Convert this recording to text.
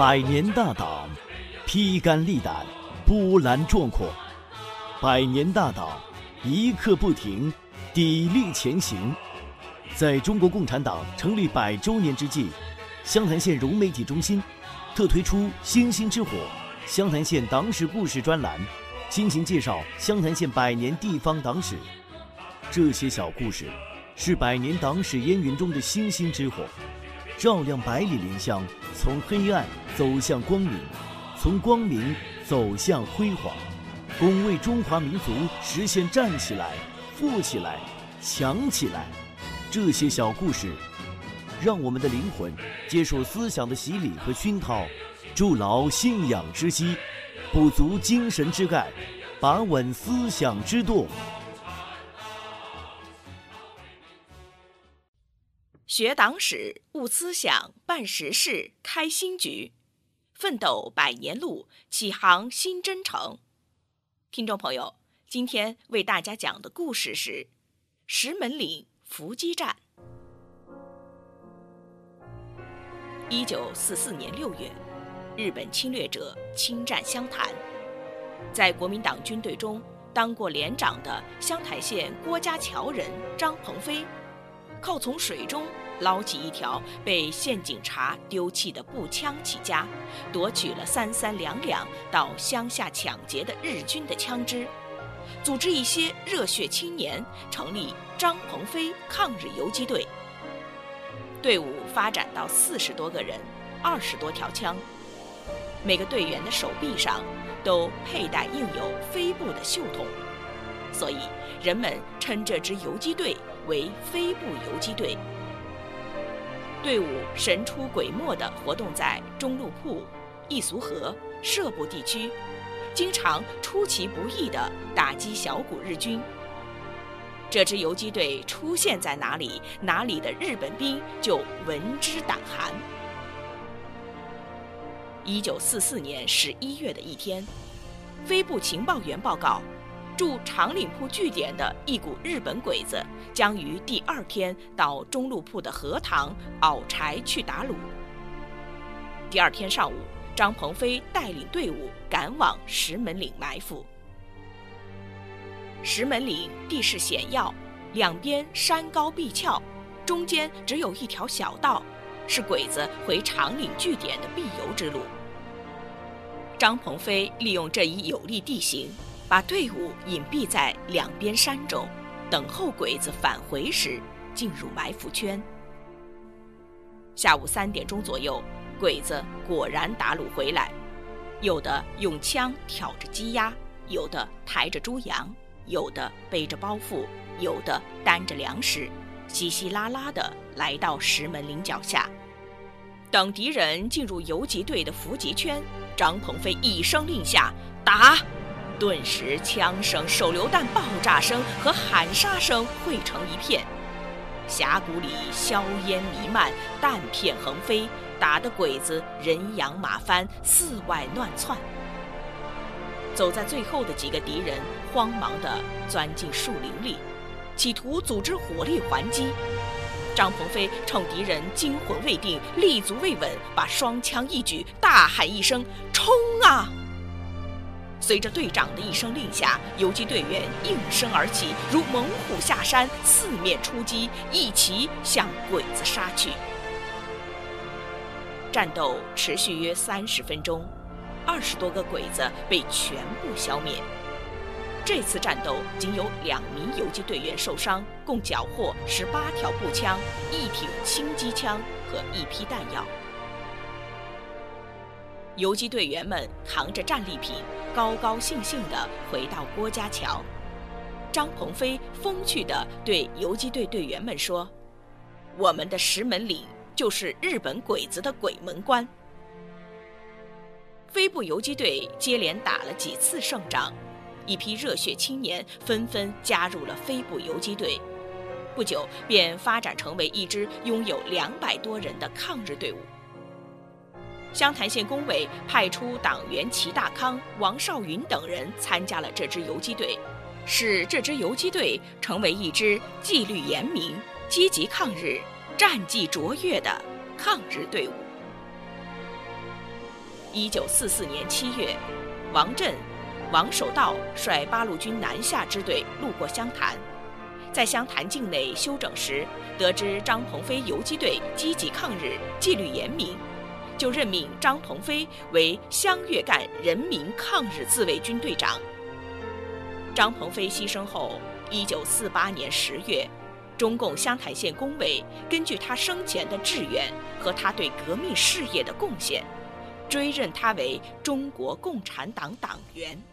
百年大党，披肝沥胆，波澜壮阔。百年大党，一刻不停，砥砺前行。在中国共产党成立100周年之际，湘潭县融媒体中心特推出星星之火湘潭县党史故事专栏，倾情介绍湘潭县100年地方党史。这些小故事是100年党史烟云中的星星之火，照亮百里莲香，从黑暗走向光明，从光明走向辉煌，共为中华民族实现站起来、富起来、强起来。这些小故事让我们的灵魂接受思想的洗礼和熏陶，筑牢信仰之基，补足精神之钙，把稳思想之舵。 学党史，悟思想，办实事，开新局，奋斗100年路，启航新征程。听众朋友，今天为大家讲的故事是石门岭伏击战。1944年6月，日本侵略者侵占湘潭。在国民党军队中当过连长的湘潭县郭家桥人张鹏飞，靠从水中捞起一条被县警察丢弃的步枪起家，夺取了3-3两到乡下抢劫的日军的枪支，组织一些热血青年成立张鹏飞抗日游击队。队伍发展到40多个人，20多条枪，每个队员的手臂上都佩戴印有飞部的袖筒，所以人们称这支游击队为飞部游击队。队伍神出鬼没地活动在中路铺、义俗河、社部地区，经常出其不意地打击小股日军。这支游击队出现在哪里，哪里的日本兵就闻之胆寒。1944年11月的一天，飞部情报员报告，驻长岭铺据点的一股日本鬼子将于第2天到中路铺的河塘熬柴去打虏。第2天上午，张鹏飞带领队伍赶往石门岭埋伏。石门岭地势险要，两边山高壁峭，中间只有一条小道，是鬼子回长岭据点的必由之路。张鹏飞利用这一有利地形，把队伍隐蔽在两边山中，等候鬼子返回时进入埋伏圈。下午3点钟左右，鬼子果然打虏回来，有的用枪挑着鸡鸭，有的抬着猪羊，有的背着包袱，有的担着粮食，稀稀拉拉地来到石门岭脚下。等敌人进入游击队的伏击圈，张鹏飞一声令下，打！顿时枪声、手榴弹爆炸声和喊杀声汇成一片，峡谷里硝烟弥漫，弹片横飞，打得鬼子人仰马翻，四外乱窜。走在最后的几个敌人慌忙地钻进树林里，企图组织火力还击。张鹏飞趁敌人惊魂未定、立足未稳，把双枪一举，大喊一声：“冲啊！”随着队长的一声令下，游击队员应声而起，如猛虎下山，四面出击，一齐向鬼子杀去。战斗持续约30分钟，20多个鬼子被全部消灭。这次战斗仅有2名游击队员受伤，共缴获18条步枪、1挺轻机枪和1批弹药。游击队员们扛着战利品，高高兴兴地回到郭家桥。张鹏飞风趣地对游击队队员们说：“我们的石门岭就是日本鬼子的鬼门关。”飞部游击队接连打了几次胜仗，一批热血青年纷纷加入了飞部游击队，不久便发展成为一支拥有200多人的抗日队伍。湘潭县工委派出党员齐大康、王少云等人参加了这支游击队，使这支游击队成为一支纪律严明、积极抗日、战绩卓越的抗日队伍。 1944年7月，王震、王守道率八路军南下支队路过湘潭，在湘潭境内休整时，得知张鹏飞游击队积极抗日，纪律严明，就任命张鹏飞为湘粤赣人民抗日自卫军队长。张鹏飞牺牲后，1948年10月，中共湘潭县工委根据他生前的志愿和他对革命事业的贡献，追认他为中国共产党党员。